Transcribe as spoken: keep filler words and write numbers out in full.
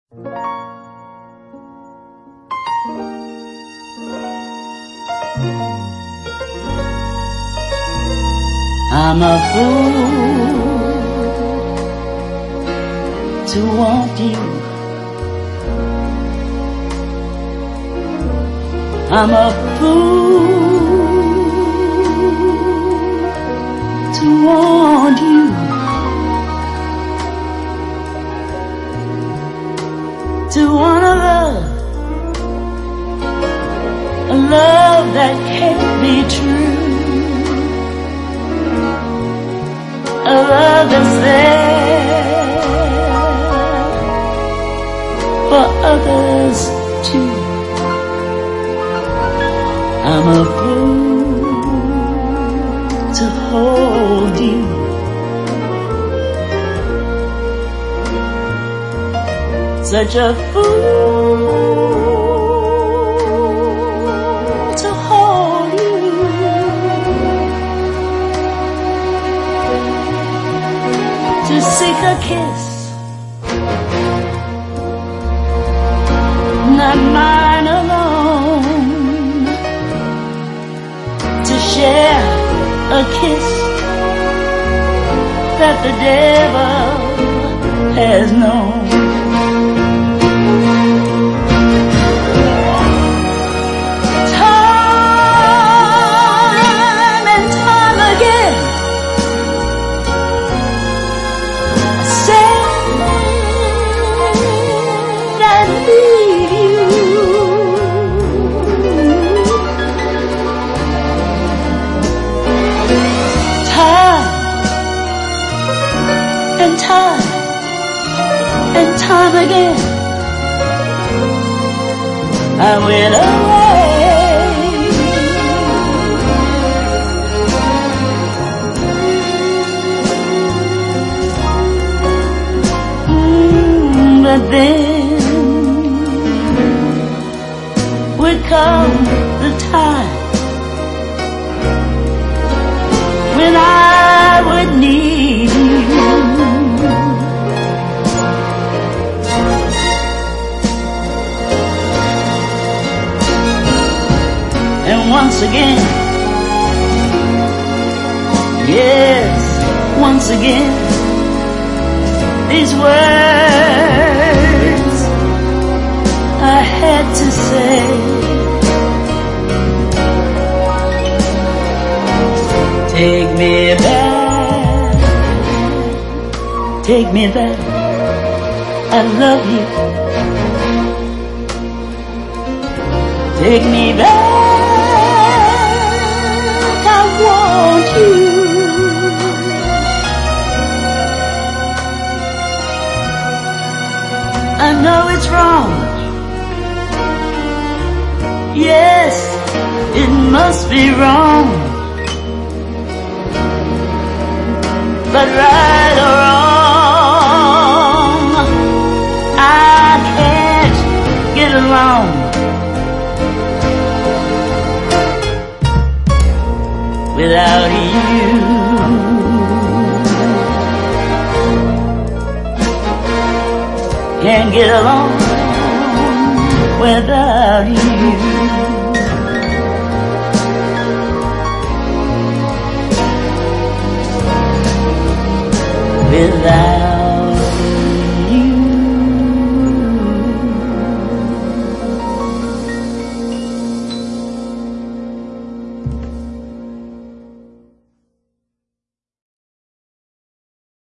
I'm a fool to want you. I'm a fool to want you. To want a love, a love that can't be true, a love that's there for others too. I'm a fool to hold you. Such a fool to hold you. To seek a kiss, not mine alone. To share a kiss that the devil has known. And time, and time again, I went away. Mm, but then would come the time when I would need you. And once again, yes, once again, these words I had to say. Take me back, take me back, I love you. Take me back, I want you. I know it's wrong, yes, it must be wrong, but right or wrong, I can't get along without you. Can't get along without you. Without